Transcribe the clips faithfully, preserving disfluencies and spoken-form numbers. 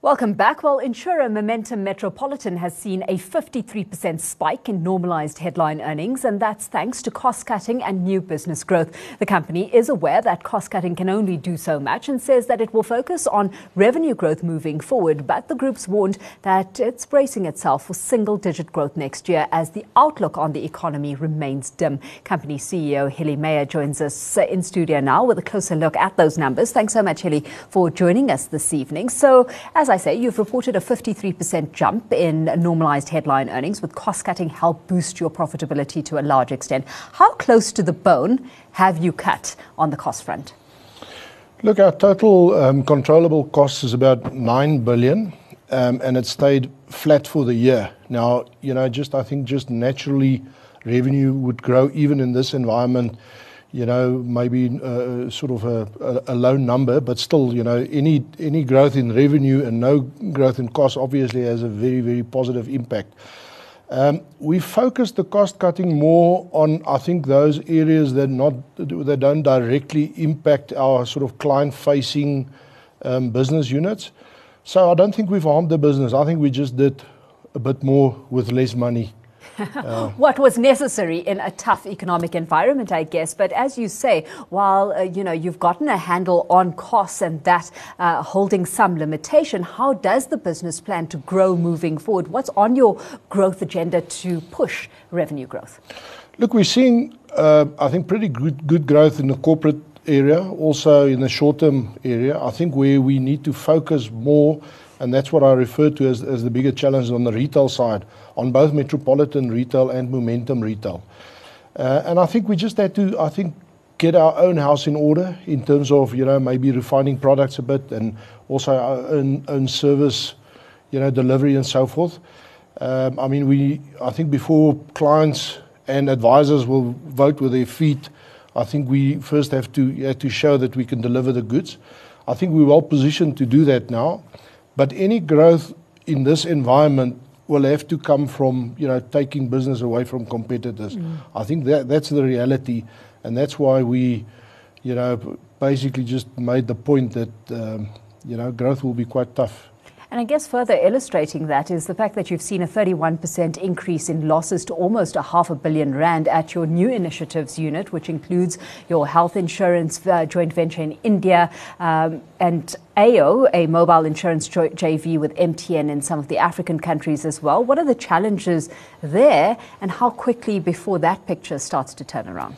Welcome back. Well, insurer Momentum Metropolitan has seen a fifty-three percent spike in normalized headline earnings, and that's thanks to cost-cutting and new business growth. The company is aware that cost-cutting can only do so much and says that it will focus on revenue growth moving forward. But the group's warned that it's bracing itself for single-digit growth next year as the outlook on the economy remains dim. Company C E O Hillie Meyer joins us in studio now with a closer look at those numbers. Thanks so much, Hillie, for joining us this evening. So, as I say, you've reported a fifty-three percent jump in normalized headline earnings, with cost-cutting help boost your profitability to a large extent. How close to the bone have you cut on the cost front? Look, our total um, controllable costs is about nine billion, um, and it stayed flat for the year. Now, you know, just I think just naturally revenue would grow even in this environment. You know, maybe uh, sort of a, a, a low number, but still, you know, any any growth in revenue and no growth in costs obviously has a very, very positive impact. Um, we focused the cost cutting more on, I think, those areas that not that don't directly impact our sort of client-facing um, business units. So I don't think we've harmed the business. I think we just did a bit more with less money. Uh, what was necessary in a tough economic environment, I guess. But as you say, while uh, you know you've gotten a handle on costs and that uh, holding some limitation, how does the business plan to grow moving forward? What's on your growth agenda to push revenue growth? Look, we're seeing, uh, I think, pretty good, good growth in the corporate area, also in the short-term area. I think where we need to focus more, and that's what I refer to as, as the bigger challenge on the retail side, on both Metropolitan Retail and Momentum Retail. Uh, and I think we just had to, I think, get our own house in order in terms of, you know, maybe refining products a bit and also our own, own service, you know, delivery and so forth. Um, I mean, we, I think before clients and advisors will vote with their feet, I think we first have to, have to show that we can deliver the goods. I think we're well positioned to do that now. But any growth in this environment will have to come from, you know, taking business away from competitors. Mm. I think that that's the reality, and that's why we, you know, basically just made the point that, um, you know, growth will be quite tough. And I guess further illustrating that is the fact that you've seen a thirty-one percent increase in losses to almost a half a billion rand at your new initiatives unit, which includes your health insurance uh, joint venture in India um, and A O, a mobile insurance J V with M T N in some of the African countries as well. What are the challenges there, and how quickly before that picture starts to turn around?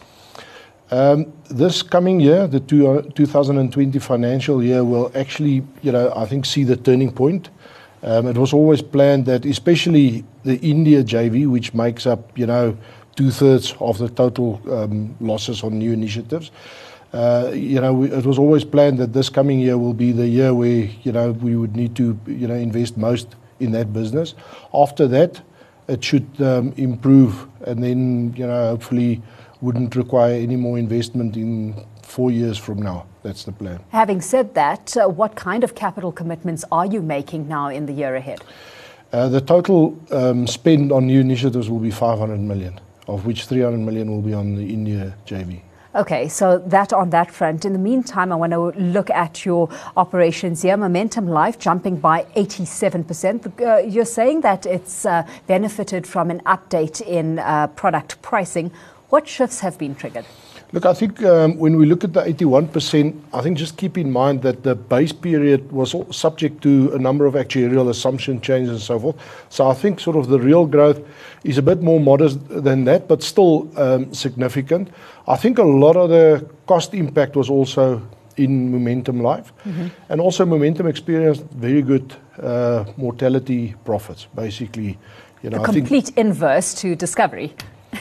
Um, this coming year, the two, uh, two thousand twenty financial year, will actually, you know, I think see the turning point. Um, it was always planned that, especially the India J V, which makes up, you know, two thirds of the total um, losses on new initiatives. Uh, you know, we, it was always planned that this coming year will be the year where, you know, we would need to, you know, invest most in that business. After that, it should um, improve, and then, you know, hopefully wouldn't require any more investment in four years from now. That's the plan. Having said that, uh, what kind of capital commitments are you making now in the year ahead? Uh, the total um, spend on new initiatives will be five hundred million, of which three hundred million will be on the India J V. Okay, so that on that front. In the meantime, I want to look at your operations here. Momentum Life jumping by eighty-seven percent. Uh, you're saying that it's uh, benefited from an update in uh, product pricing. What shifts have been triggered? Look, I think um, when we look at the eighty-one percent, I think just keep in mind that the base period was subject to a number of actuarial assumption changes and so forth. So I think sort of the real growth is a bit more modest than that, but still um, significant. I think a lot of the cost impact was also in Momentum Life. Mm-hmm. And also Momentum experienced very good uh, mortality profits, basically. You know, a complete I think, inverse to Discovery.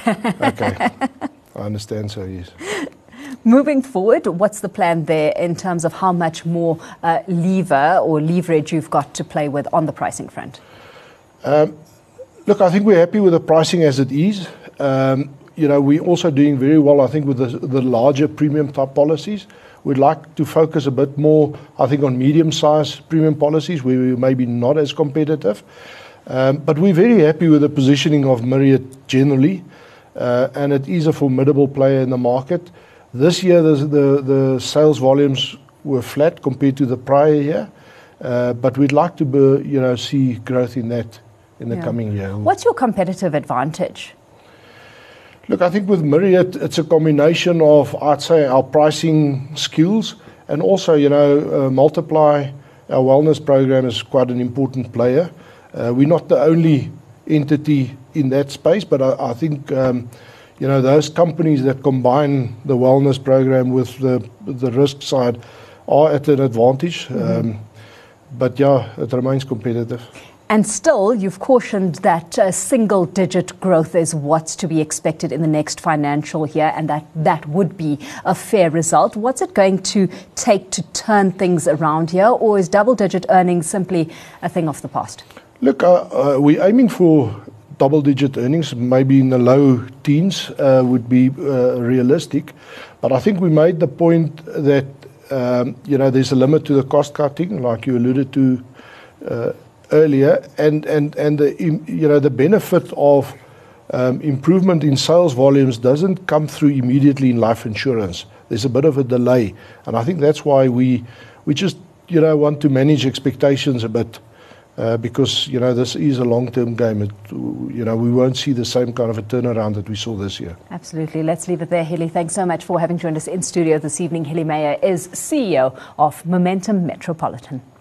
Okay, I understand, so yes. Moving forward, what's the plan there in terms of how much more uh, lever or leverage you've got to play with on the pricing front? Um, look, I think we're happy with the pricing as it is. Um, you know, we're also doing very well, I think, with the, the larger premium type policies. We'd like to focus a bit more, I think, on medium-sized premium policies where we may be not as competitive. Um, but we're very happy with the positioning of Myriad generally. Uh, and it is a formidable player in the market. This year, the, the, the sales volumes were flat compared to the prior year. Uh, but we'd like to, be, you know, see growth in that in the Yeah. coming year. What's your competitive advantage? Look, I think with Myriad, it's a combination of, I'd say, our pricing skills and also, you know, uh, Multiply, our wellness program, is quite an important player. Uh, we're not the only entity in that space, but I, I think, um, you know, those companies that combine the wellness program with the, the risk side are at an advantage. Mm-hmm. Um, but yeah, it remains competitive. And still, you've cautioned that uh, single-digit growth is what's to be expected in the next financial year, and that that would be a fair result. What's it going to take to turn things around here, or is double-digit earnings simply a thing of the past? Look, uh, uh, we're aiming for double-digit earnings, maybe in the low teens uh, would be uh, realistic. But I think we made the point that, um, you know, there's a limit to the cost cutting, like you alluded to uh, earlier, and and and the you know the benefit of um, improvement in sales volumes doesn't come through immediately in life insurance. There's a bit of a delay, and I think that's why we we just you know want to manage expectations a bit, uh, because you know this is a long-term game. It, you know we won't see the same kind of a turnaround that we saw this year. Absolutely. Let's leave it there, Hillie. Thanks so much for having joined us in studio this evening. Hillie Meyer is C E O of Momentum Metropolitan.